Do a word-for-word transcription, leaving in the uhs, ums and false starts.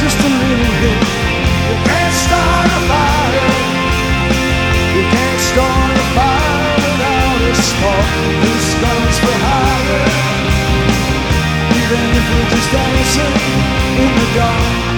just a little hit. You can't start a fire. You can't start a fire without a spark. This gun's for hire. Even if we're just dancing in the dark.